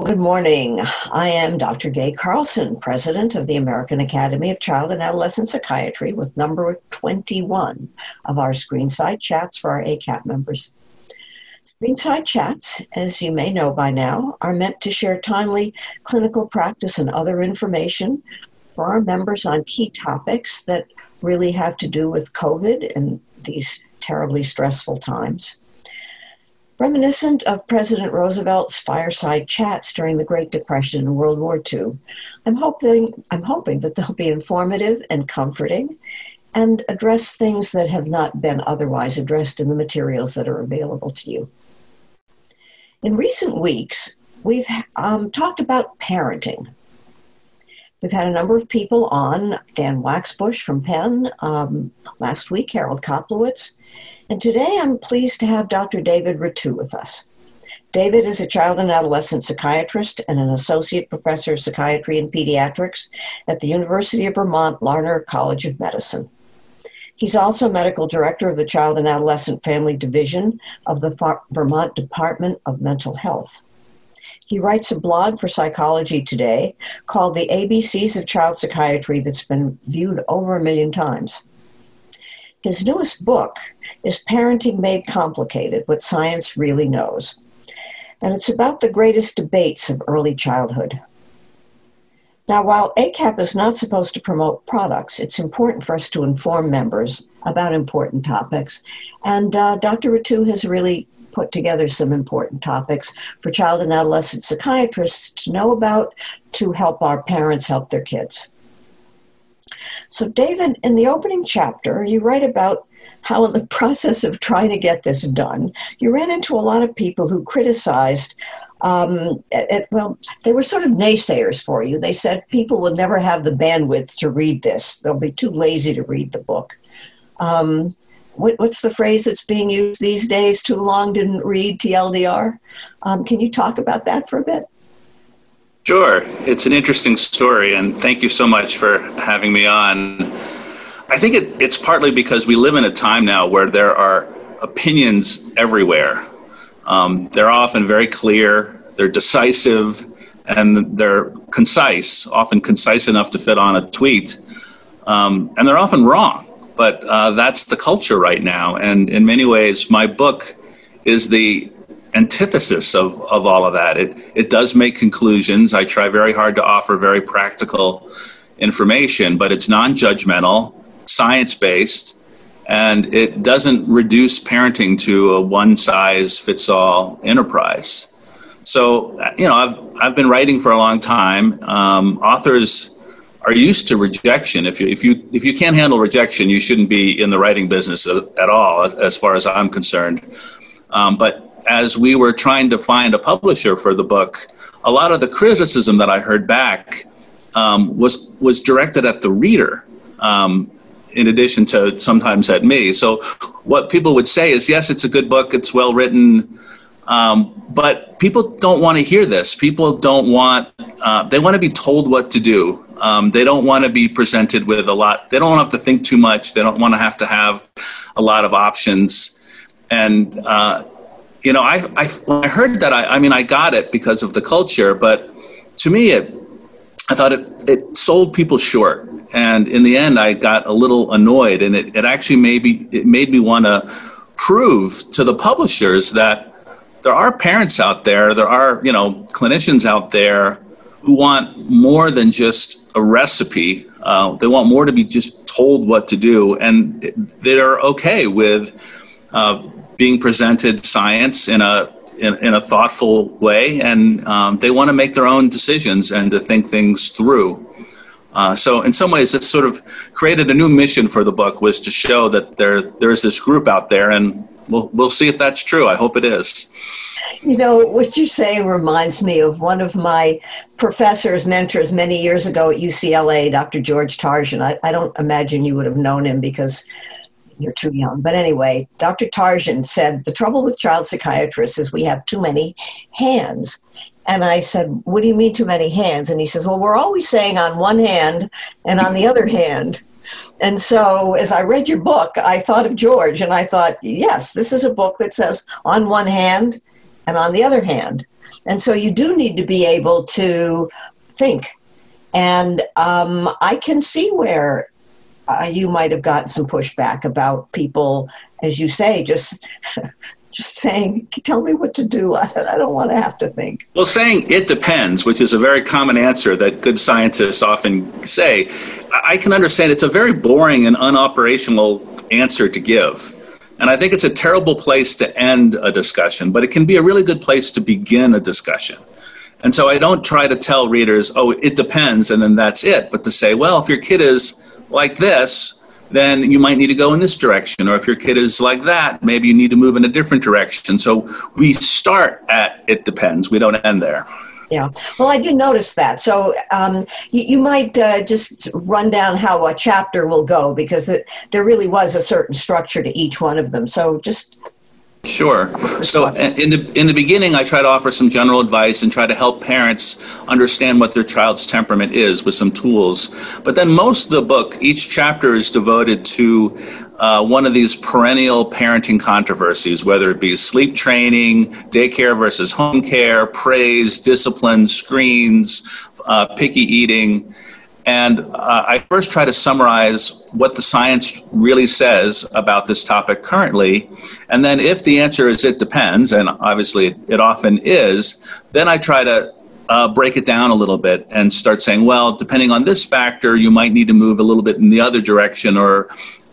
Good morning. I am Dr. Gay Carlson, President of the American Academy of Child and Adolescent Psychiatry, with number 21 of our Screenside Chats for our ACAP members. Screenside Chats, as you may know by now, are meant to share timely clinical practice and other information for our members on key topics that really have to do with COVID and these terribly stressful times. Reminiscent of President Roosevelt's fireside chats during the Great Depression and World War II, I'm hoping that they'll be informative and comforting and address things that have not been otherwise addressed in the materials that are available to you. In recent weeks, we've talked about parenting. We've had a number of people on, Dan Waxbush from Penn, last week, Harold Koplowitz, and today I'm pleased to have Dr. David Ritu with us. David is a child and adolescent psychiatrist and an associate professor of psychiatry and pediatrics at the University of Vermont Larner College of Medicine. He's also medical director of the Child and Adolescent Family Division of the Vermont Department of Mental Health. He writes a blog for Psychology Today called The ABCs of Child Psychiatry that's been viewed over 1 million times. His newest book is Parenting Made Complicated, What Science Really Knows. And it's about the greatest debates of early childhood. Now, while ACAP is not supposed to promote products, it's important for us to inform members about important topics. And Dr. Ritu has really put together some important topics for child and adolescent psychiatrists to know about, to help our parents help their kids. So David, in the opening chapter, you write about how in the process of trying to get this done, you ran into a lot of people who criticized, they were sort of naysayers for you. They said people will never have the bandwidth to read this. They'll be too lazy to read the book. What's the phrase that's being used these days? Too long didn't read, TLDR. Can you talk about that for a bit? Sure. It's an interesting story, and thank you so much for having me on. I think it's partly because we live in a time now where there are opinions everywhere. They're often very clear, they're decisive, and they're concise, often concise enough to fit on a tweet. And they're often wrong, but that's the culture right now. And in many ways, my book is the antithesis of all of that. It does make conclusions. I try very hard to offer very practical information, but it's non-judgmental, science-based, and it doesn't reduce parenting to a one-size-fits-all enterprise. So, I've been writing for a long time. Authors are used to rejection. If you can't handle rejection, you shouldn't be in the writing business at all, as far as I'm concerned. But as we were trying to find a publisher for the book, a lot of the criticism that I heard back was directed at the reader, in addition to sometimes at me. So what people would say is, yes, it's a good book, it's well written, but people don't want to hear this. People don't want, they want to be told what to do. They don't want to be presented with a lot. They don't have to think too much. They don't want to have a lot of options. And, when I heard that, I got it because of the culture, but to me, I thought it sold people short. And in the end, I got a little annoyed, and it actually made me want to prove to the publishers that there are parents out there, there are, clinicians out there who want more than just a recipe. They want more to be just told what to do, and they're okay with being presented science in a thoughtful way, and they want to make their own decisions and to think things through. So in some ways, it sort of created a new mission for the book, was to show that there's this group out there, and we'll see if that's true. I hope it is. What you're saying reminds me of one of my professors, mentors many years ago at UCLA, Dr. George Tarjan. I don't imagine you would have known him because you're too young. But anyway, Dr. Tarjan said, the trouble with child psychiatrists is we have too many hands. And I said, what do you mean too many hands? And he says, well, we're always saying on one hand and on the other hand. And so as I read your book, I thought of George, and I thought, yes, this is a book that says on one hand and on the other hand. And so you do need to be able to think. And I can see where you might have gotten some pushback about people, as you say, just saying, tell me what to do. I don't want to have to think. Well, saying it depends, which is a very common answer that good scientists often say, I can understand it's a very boring and unoperational answer to give. And I think it's a terrible place to end a discussion, but it can be a really good place to begin a discussion. And so I don't try to tell readers, oh, it depends, and then that's it. But to say, well, if your kid is like this, then you might need to go in this direction. Or if your kid is like that, maybe you need to move in a different direction. So we start at it depends. We don't end there. Yeah. Well, I did notice that. So you might just run down how a chapter will go, because there really was a certain structure to each one of them. So just... Sure. So in the beginning, I try to offer some general advice and try to help parents understand what their child's temperament is with some tools. But then most of the book, each chapter is devoted to one of these perennial parenting controversies, whether it be sleep training, daycare versus home care, praise, discipline, screens, picky eating. And I first try to summarize what the science really says about this topic currently. And then if the answer is it depends, and obviously it often is, then I try to break it down a little bit and start saying, well, depending on this factor, you might need to move a little bit in the other direction, or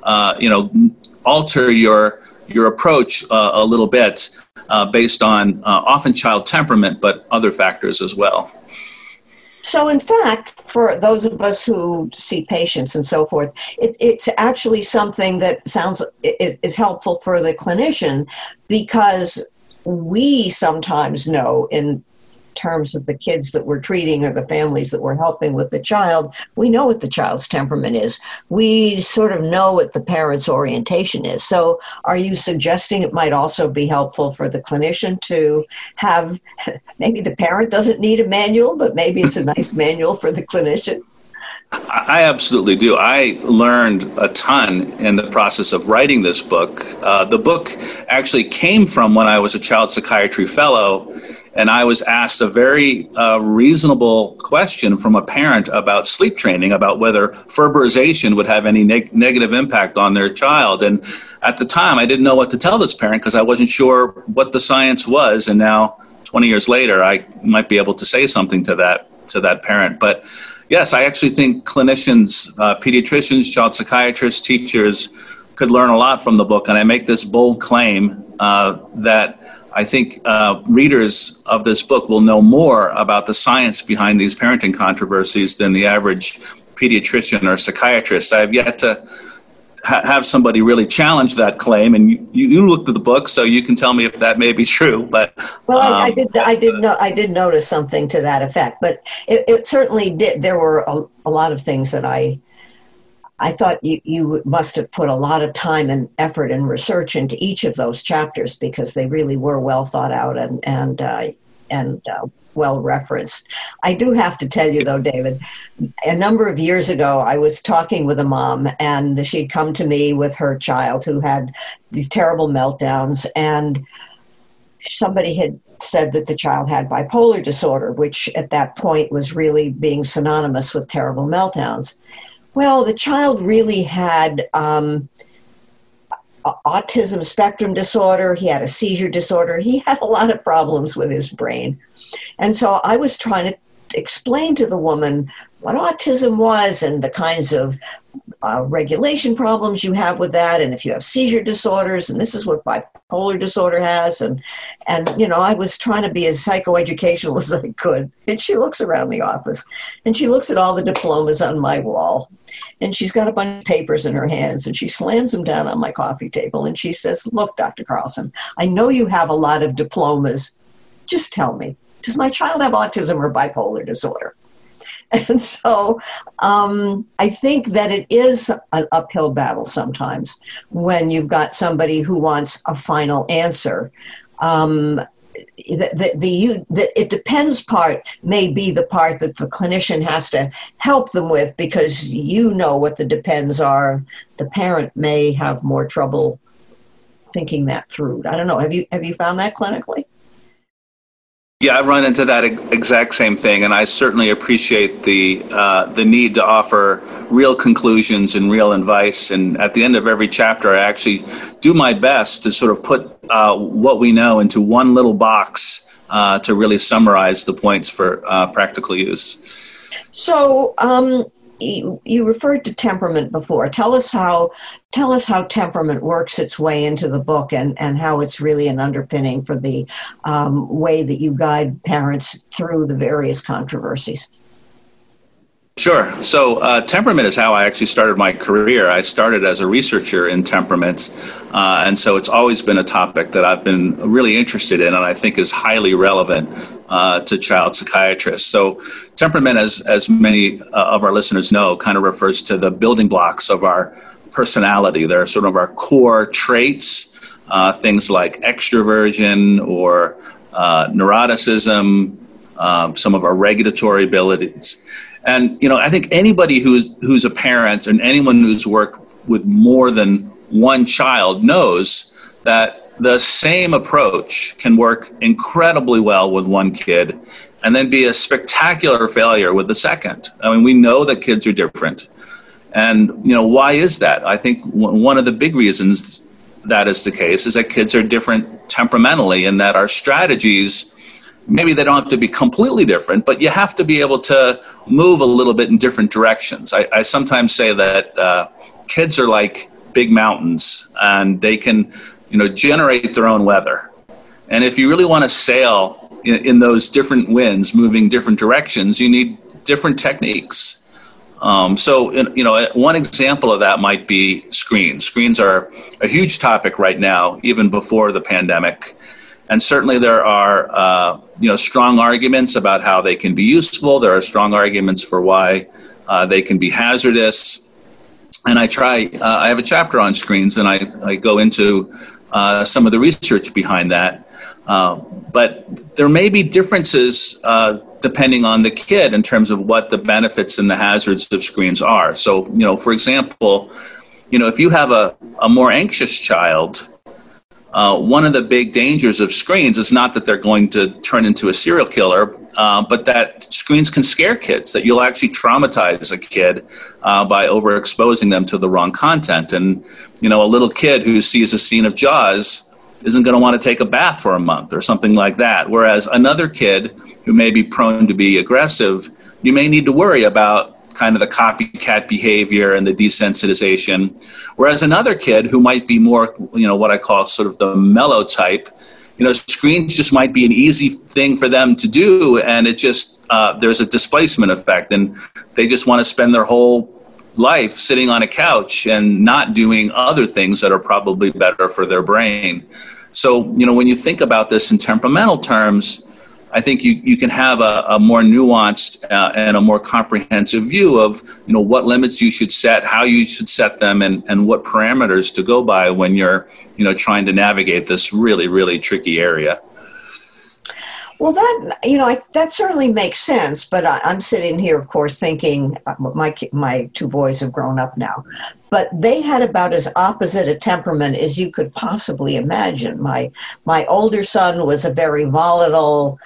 alter your approach a little bit based on often child temperament, but other factors as well. So, in fact, for those of us who see patients and so forth, it's actually something that is helpful for the clinician, because we sometimes know, in terms of the kids that we're treating or the families that we're helping with the child, we know what the child's temperament is. We sort of know what the parent's orientation is. So are you suggesting it might also be helpful for the clinician to have, maybe the parent doesn't need a manual, but maybe it's a nice manual for the clinician? I absolutely do. I learned a ton in the process of writing this book. The book actually came from when I was a child psychiatry fellow, and I was asked a very reasonable question from a parent about sleep training, about whether Ferberization would have any negative impact on their child. And at the time, I didn't know what to tell this parent because I wasn't sure what the science was. And now, 20 years later, I might be able to say something to that parent. But yes, I actually think clinicians, pediatricians, child psychiatrists, teachers could learn a lot from the book. And I make this bold claim that I think readers of this book will know more about the science behind these parenting controversies than the average pediatrician or psychiatrist. I have yet to have somebody really challenge that claim, and you looked at the book, so you can tell me if that may be true. But well, I did notice something to that effect, but it certainly did. There were a lot of things that I thought you must have put a lot of time and effort and research into each of those chapters, because they really were well thought out and well referenced. I do have to tell you, though, David, a number of years ago, I was talking with a mom, and she'd come to me with her child who had these terrible meltdowns, and somebody had said that the child had bipolar disorder, which at that point was really being synonymous with terrible meltdowns. Well, the child really had autism spectrum disorder. He had a seizure disorder. He had a lot of problems with his brain. And so I was trying to explain to the woman what autism was and the kinds of regulation problems you have with that, and if you have seizure disorders, and this is what bipolar disorder has, and I was trying to be as psychoeducational as I could. And she looks around the office, and she looks at all the diplomas on my wall, and she's got a bunch of papers in her hands, and she slams them down on my coffee table, and she says, "Look, Dr. Carlson, I know you have a lot of diplomas. Just tell me, does my child have autism or bipolar disorder?" And so I think that it is an uphill battle sometimes when you've got somebody who wants a final answer. The it depends part may be the part that the clinician has to help them with, because you know what the depends are. The parent may have more trouble thinking that through. I don't know. Have you found that clinically? Yeah, I've run into that exact same thing, and I certainly appreciate the need to offer real conclusions and real advice. And at the end of every chapter, I actually do my best to sort of put what we know into one little box to really summarize the points for practical use. So you referred to temperament before. Tell us how temperament works its way into the book, and how it's really an underpinning for the way that you guide parents through the various controversies. Sure. So temperament is how I actually started my career. I started as a researcher in temperament, and so it's always been a topic that I've been really interested in and I think is highly relevant to child psychiatrists. So temperament, as many of our listeners know, kind of refers to the building blocks of our personality. They're sort of our core traits, things like extroversion or neuroticism, some of our regulatory abilities. And, I think anybody who's a parent and anyone who's worked with more than one child knows that the same approach can work incredibly well with one kid and then be a spectacular failure with the second. I mean, we know that kids are different. And, why is that? I think one of the big reasons that is the case is that kids are different temperamentally, and that our strategies, maybe they don't have to be completely different, but you have to be able to move a little bit in different directions. I sometimes say that kids are like big mountains, and they can, generate their own weather. And if you really want to sail in those different winds, moving different directions, you need different techniques. So, one example of that might be screens. Screens are a huge topic right now, even before the pandemic. And certainly there are, strong arguments about how they can be useful. There are strong arguments for why they can be hazardous. And I have a chapter on screens, and I go into some of the research behind that. But there may be differences depending on the kid in terms of what the benefits and the hazards of screens are. So, for example, if you have a more anxious child, one of the big dangers of screens is not that they're going to turn into a serial killer, but that screens can scare kids, that you'll actually traumatize a kid by overexposing them to the wrong content. And, a little kid who sees a scene of Jaws isn't going to want to take a bath for a month or something like that. Whereas another kid who may be prone to be aggressive, you may need to worry about kind of the copycat behavior and the desensitization. Whereas another kid who might be more, what I call sort of the mellow type, screens just might be an easy thing for them to do. And it just, there's a displacement effect, and they just want to spend their whole life sitting on a couch and not doing other things that are probably better for their brain. So, when you think about this in temperamental terms, I think you can have a more nuanced and a more comprehensive view of, what limits you should set, how you should set them, and what parameters to go by when you're, trying to navigate this really, really tricky area. Well, that certainly makes sense, but I'm sitting here, of course, thinking my two boys have grown up now, but they had about as opposite a temperament as you could possibly imagine. My older son was a very volatile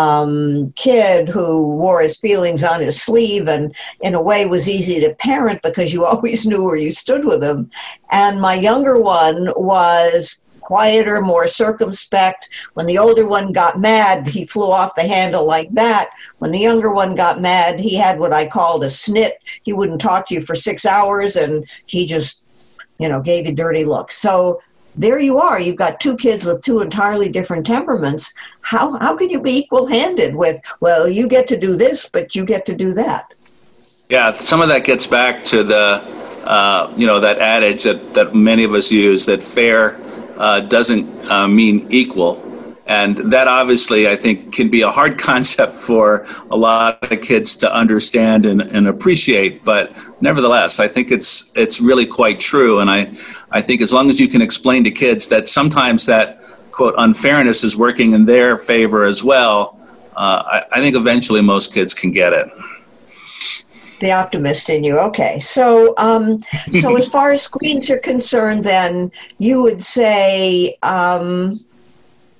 kid who wore his feelings on his sleeve, and in a way was easy to parent because you always knew where you stood with him. And my younger one was quieter, more circumspect. When the older one got mad, he flew off the handle like that. When the younger one got mad, he had what I called a snit. He wouldn't talk to you for 6 hours, and he just, gave you dirty looks. So there you are. You've got two kids with two entirely different temperaments. How can you be equal-handed with, well, you get to do this, but you get to do that? Yeah, some of that gets back to the, that adage that many of us use, that fair doesn't mean equal. And that obviously, I think, can be a hard concept for a lot of kids to understand and appreciate. But nevertheless, I think it's really quite true. And I think as long as you can explain to kids that sometimes that, quote, unfairness is working in their favor as well, I think eventually most kids can get it. The optimist in you. Okay. So, so as far as screens are concerned, then you would say,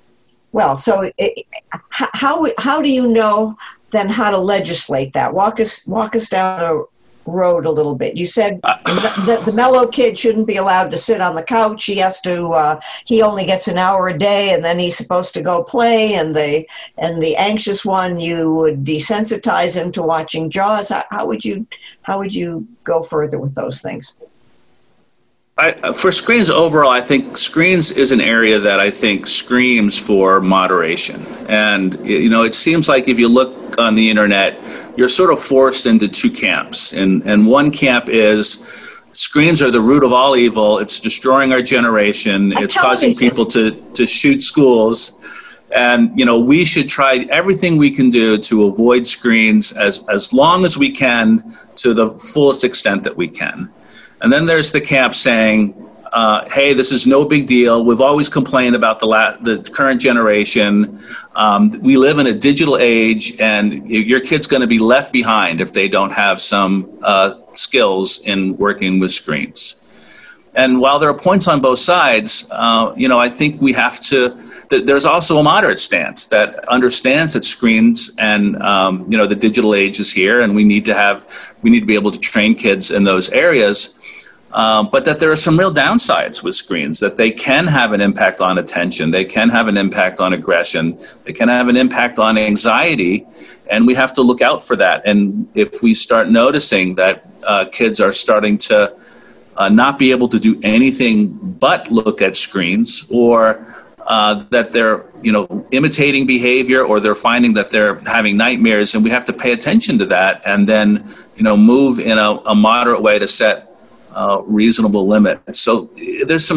Well, so how do you know then how to legislate that? Walk us down the road a little bit. You said the mellow kid shouldn't be allowed to sit on the couch. He has to. He only gets an hour a day, and then he's supposed to go play. And the anxious one, you would desensitize him to watching Jaws. How would you go further with those things? For screens overall, I think screens is an area that I think screams for moderation. And, it seems like if you look on the internet, you're sort of forced into two camps. And one camp is screens are the root of all evil. It's destroying our generation. It's causing people to shoot schools. And, we should try everything we can do to avoid screens as long as we can to the fullest extent that we can. And then there's the camp saying, hey, this is no big deal. We've always complained about the current generation. We live in a digital age, and your kid's going to be left behind if they don't have some skills in working with screens. And while there are points on both sides, I think we have to. There's also a moderate stance that understands that screens and the digital age is here, and we need to be able to train kids in those areas. But that there are some real downsides with screens, that they can have an impact on attention, they can have an impact on aggression, they can have an impact on anxiety, and we have to look out for that. And if we start noticing that kids are starting to not be able to do anything but look at screens, or that they're imitating behavior, or they're finding that they're having nightmares, and we have to pay attention to that, and then move in a moderate way to set reasonable limit. So there's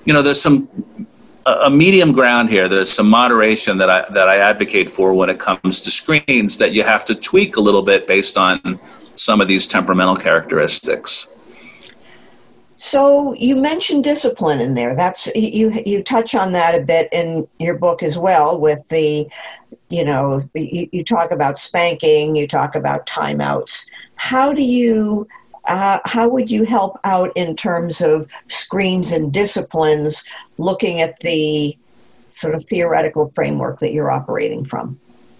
a medium ground here. There's some moderation that I advocate for when it comes to screens, that you have to tweak a little bit based on some of these temperamental characteristics. So you mentioned discipline in there. That's you touch on that a bit in your book as well, with the you talk about spanking, you talk about timeouts. How would you help out in terms of screens and disciplines, looking at the sort of theoretical framework that you're operating from?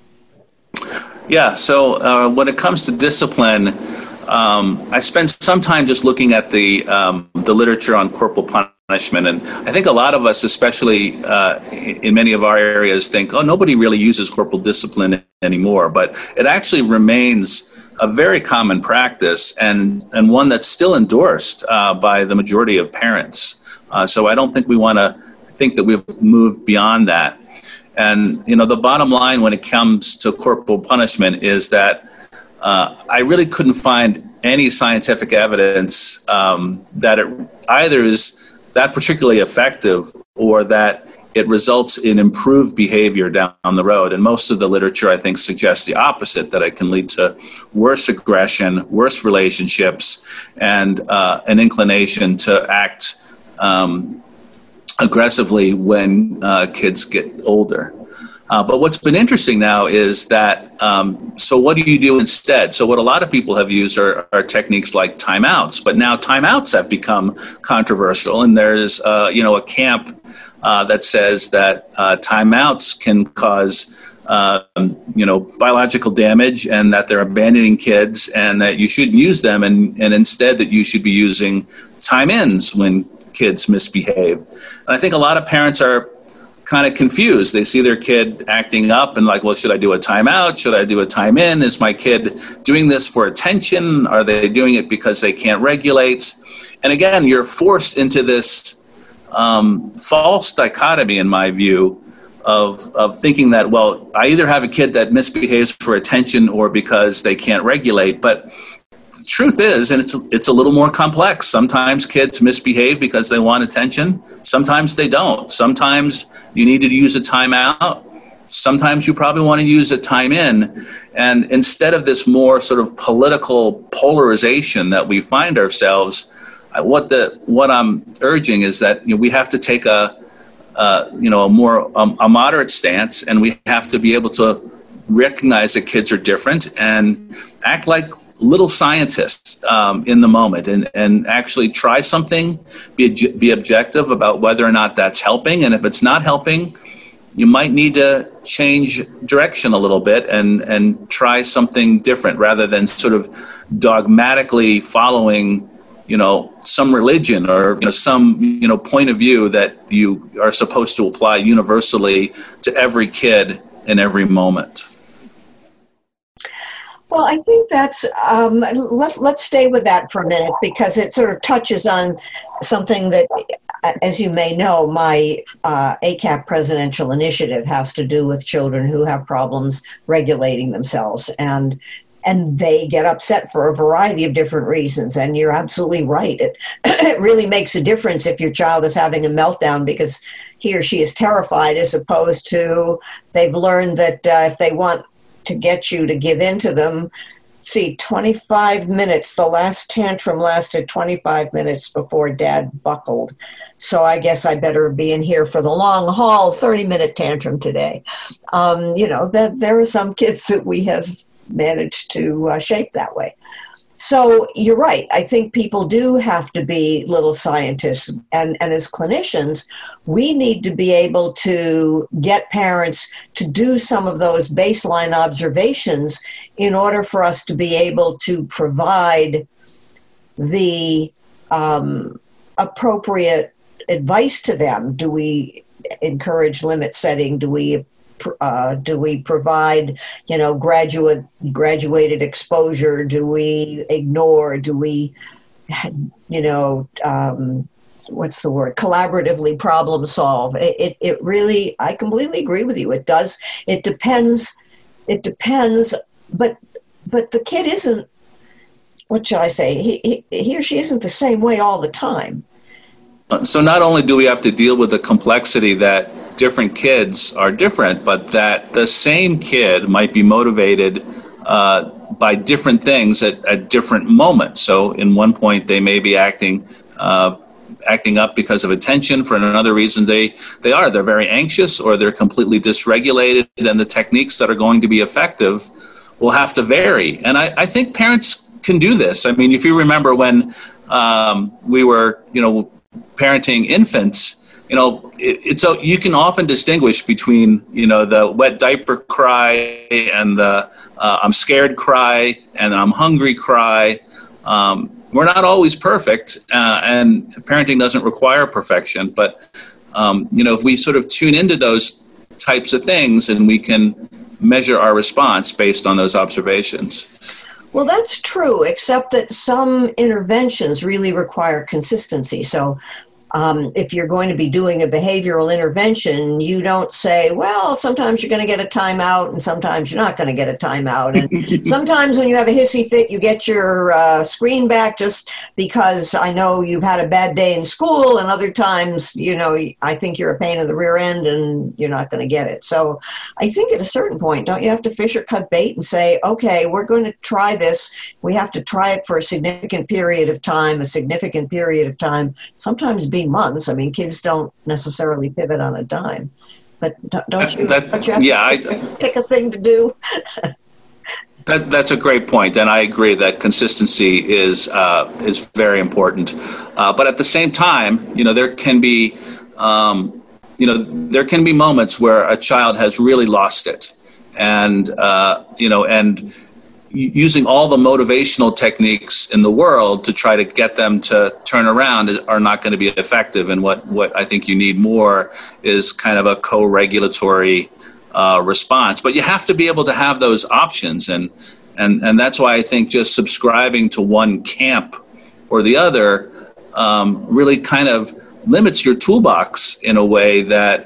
Yeah, so when it comes to discipline, I spend some time just looking at the literature on corporal punishment, and I think a lot of us, especially in many of our areas, think, nobody really uses corporal discipline anymore, but it actually remains a very common practice, and one that's still endorsed by the majority of parents. So I don't think we want to think that we've moved beyond that. And, the bottom line when it comes to corporal punishment is that I really couldn't find any scientific evidence that it either is that particularly effective or that it results in improved behavior down the road. And most of the literature, I think, suggests the opposite, that it can lead to worse aggression, worse relationships, and an inclination to act aggressively when kids get older. But what's been interesting now is that, so what do you do instead? So what a lot of people have used are techniques like timeouts, but now timeouts have become controversial, and there's a camp that says that timeouts can cause biological damage, and that they're abandoning kids, and that you shouldn't use them, and instead that you should be using time-ins when kids misbehave. And I think a lot of parents are kind of confused. They see their kid acting up and like, well, should I do a timeout? Should I do a time in? Is my kid doing this for attention? Are they doing it because they can't regulate? And again, you're forced into this false dichotomy, in my view, of thinking that, well, I either have a kid that misbehaves for attention or because they can't regulate. But the truth is, and it's a little more complex. Sometimes kids misbehave because they want attention. Sometimes they don't. Sometimes you need to use a timeout. Sometimes you probably want to use a time in. And instead of this more sort of political polarization that we find ourselves, what I'm urging is that we have to take a moderate stance, and we have to be able to recognize that kids are different and act like little scientists in the moment, and actually try something, be objective about whether or not that's helping. And if it's not helping, you might need to change direction a little bit and try something different rather than sort of dogmatically following, some religion or some, point of view that you are supposed to apply universally to every kid in every moment. Well, I think that's, let's stay with that for a minute, because it sort of touches on something that, as you may know, my ACAP presidential initiative has to do with children who have problems regulating themselves. And they get upset for a variety of different reasons. And you're absolutely right. It really makes a difference if your child is having a meltdown because he or she is terrified, as opposed to they've learned that if they want to get you to give in to them, 25 minutes. The last tantrum lasted 25 minutes before Dad buckled. So I guess I better be in here for the long haul, 30-minute tantrum today. That there are some kids that we have managed to shape that way. So you're right. I think people do have to be little scientists. And as clinicians, we need to be able to get parents to do some of those baseline observations in order for us to be able to provide the appropriate advice to them. Do we encourage limit setting? Do we provide, graduated exposure? Do we ignore? Do we, what's the word? Collaboratively problem solve. It really, I completely agree with you. It does. It depends. But the kid isn't, what shall I say? He or she isn't the same way all the time. So not only do we have to deal with the complexity that different kids are different, but that the same kid might be motivated by different things at different moments. So in one point, they may be acting up because of attention. For another reason, they're very anxious or they're completely dysregulated, and the techniques that are going to be effective will have to vary. And I think parents can do this. I mean, if you remember when we were, parenting infants, you can often distinguish between, the wet diaper cry and the I'm scared cry and I'm hungry cry. We're not always perfect, and parenting doesn't require perfection. But, if we sort of tune into those types of things, and we can measure our response based on those observations. Well, that's true, except that some interventions really require consistency. So if you're going to be doing a behavioral intervention, you don't say, well, sometimes you're going to get a timeout and sometimes you're not going to get a timeout. And sometimes when you have a hissy fit, you get your screen back just because I know you've had a bad day in school. And other times, I think you're a pain in the rear end and you're not going to get it. So I think at a certain point, don't you have to fish or cut bait and say, okay, we're going to try this. We have to try it for a significant period of time, sometimes months. I mean, kids don't necessarily pivot on a dime, but don't you have to pick a thing to do? That's a great point, and I agree that consistency is very important. But at the same time, there can be moments where a child has really lost it, and using all the motivational techniques in the world to try to get them to turn around are not going to be effective. And what I think you need more is kind of a co-regulatory response. But you have to be able to have those options. And that's why I think just subscribing to one camp or the other really kind of limits your toolbox in a way that,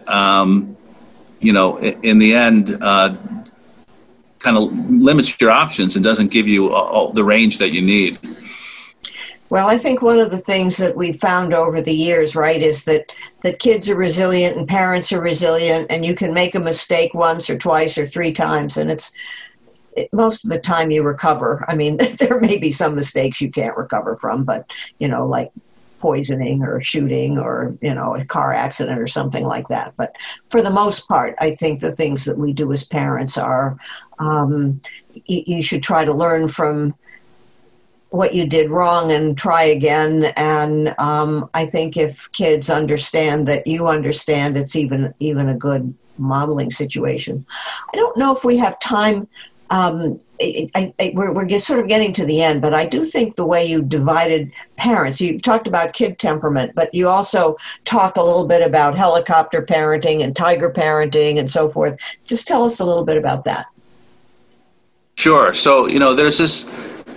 in the end, kind of limits your options and doesn't give you all the range that you need. Well, I think one of the things that we've found over the years, right, is that kids are resilient and parents are resilient, and you can make a mistake once or twice or three times, and most of the time you recover. I mean, there may be some mistakes you can't recover from, but, like poisoning or shooting or, a car accident or something like that. But for the most part, I think the things that we do as parents are, you should try to learn from what you did wrong and try again. And I think if kids understand that you understand, it's even a good modeling situation. I don't know if we have time. We're just sort of getting to the end, but I do think the way you divided parents, you talked about kid temperament, but you also talked a little bit about helicopter parenting and tiger parenting and so forth. Just tell us a little bit about that. Sure. So, there's this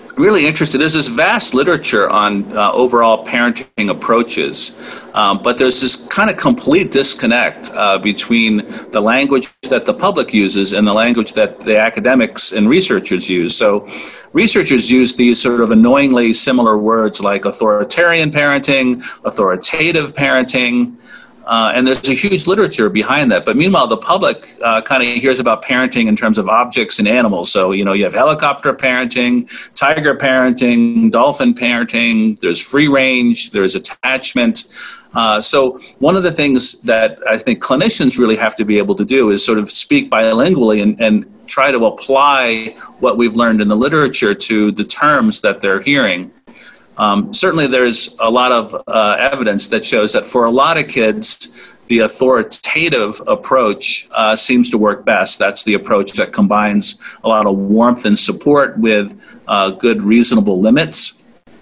vast literature on overall parenting approaches, but there's this kind of complete disconnect between the language that the public uses and the language that the academics and researchers use. So researchers use these sort of annoyingly similar words like authoritarian parenting, authoritative parenting, and there's a huge literature behind that. But meanwhile, the public kind of hears about parenting in terms of objects and animals. So, you have helicopter parenting, tiger parenting, dolphin parenting, there's free range, there's attachment. So one of the things that I think clinicians really have to be able to do is sort of speak bilingually and try to apply what we've learned in the literature to the terms that they're hearing. Certainly there's a lot of evidence that shows that for a lot of kids, the authoritative approach seems to work best. That's the approach that combines a lot of warmth and support with good, reasonable limits.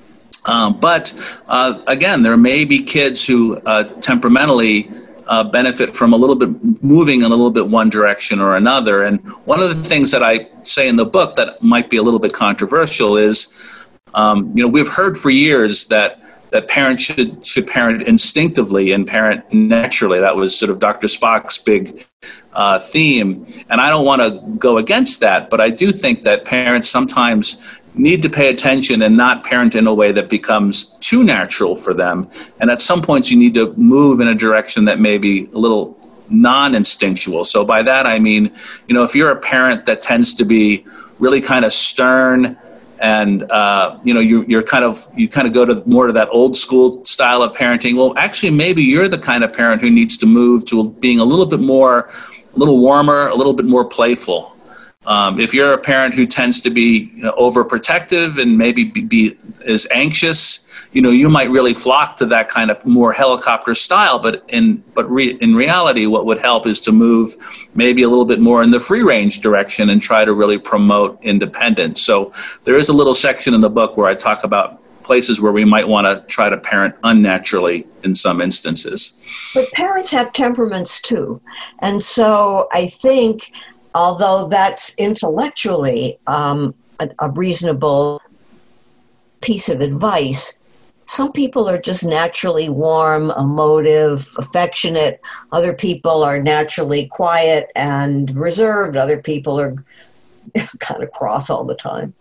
But again, there may be kids who temperamentally benefit from a little bit moving in a little bit one direction or another. And one of the things that I say in the book that might be a little bit controversial is, we've heard for years that parents should parent instinctively and parent naturally. That was sort of Dr. Spock's big theme. And I don't want to go against that, but I do think that parents sometimes need to pay attention and not parent in a way that becomes too natural for them. And at some points you need to move in a direction that may be a little non-instinctual. So by that I mean, if you're a parent that tends to be really kind of stern, and you kind of go to more to that old school style of parenting. Well, actually, maybe you're the kind of parent who needs to move to being a little warmer, a little bit more playful. If you're a parent who tends to be overprotective and maybe is anxious, you might really flock to that kind of more helicopter style. But in reality, what would help is to move maybe a little bit more in the free range direction and try to really promote independence. So there is a little section in the book where I talk about places where we might want to try to parent unnaturally in some instances. But parents have temperaments too. And so I think, although that's intellectually a reasonable piece of advice, some people are just naturally warm, emotive, affectionate. Other people are naturally quiet and reserved. Other people are kind of cross all the time.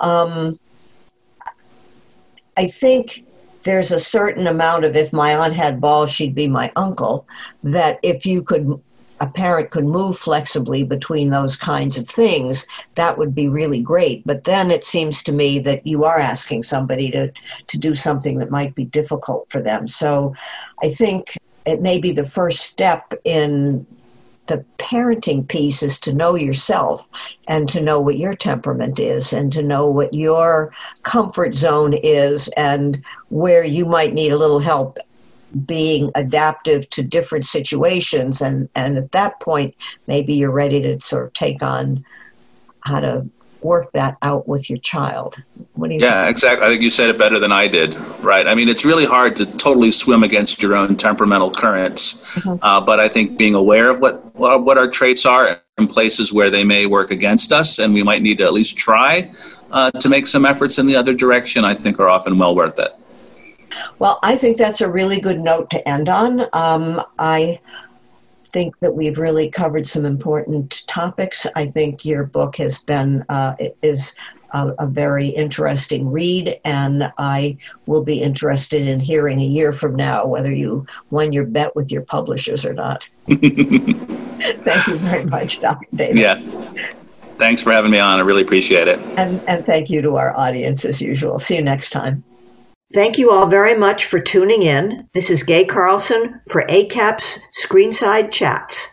I think there's a certain amount of, if my aunt had balls, she'd be my uncle, that if a parent could move flexibly between those kinds of things, that would be really great. But then it seems to me that you are asking somebody to do something that might be difficult for them. So I think it may be the first step in the parenting piece is to know yourself and to know what your temperament is and to know what your comfort zone is and where you might need a little help being adaptive to different situations. And at that point, maybe you're ready to sort of take on how to work that out with your child. What do you think? Exactly. I think you said it better than I did, right? I mean, it's really hard to totally swim against your own temperamental currents, but I think being aware of what our traits are in places where they may work against us, and we might need to at least try to make some efforts in the other direction, I think are often well worth it. Well, I think that's a really good note to end on. I think that we've really covered some important topics. I think your book has been is a very interesting read, and I will be interested in hearing a year from now whether you won your bet with your publishers or not. Thank you very much, Dr. David. Yeah. Thanks for having me on. I really appreciate it. And thank you to our audience as usual. See you next time. Thank you all very much for tuning in. This is Gay Carlson for ACAP's Screenside Chats.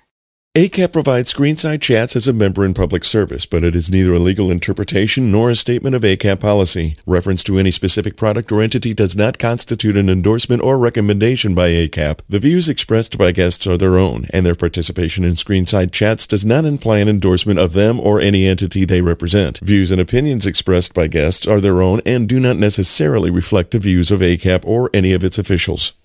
ACAP provides Screenside Chats as a member in public service, but it is neither a legal interpretation nor a statement of ACAP policy. Reference to any specific product or entity does not constitute an endorsement or recommendation by ACAP. The views expressed by guests are their own, and their participation in Screenside Chats does not imply an endorsement of them or any entity they represent. Views and opinions expressed by guests are their own and do not necessarily reflect the views of ACAP or any of its officials.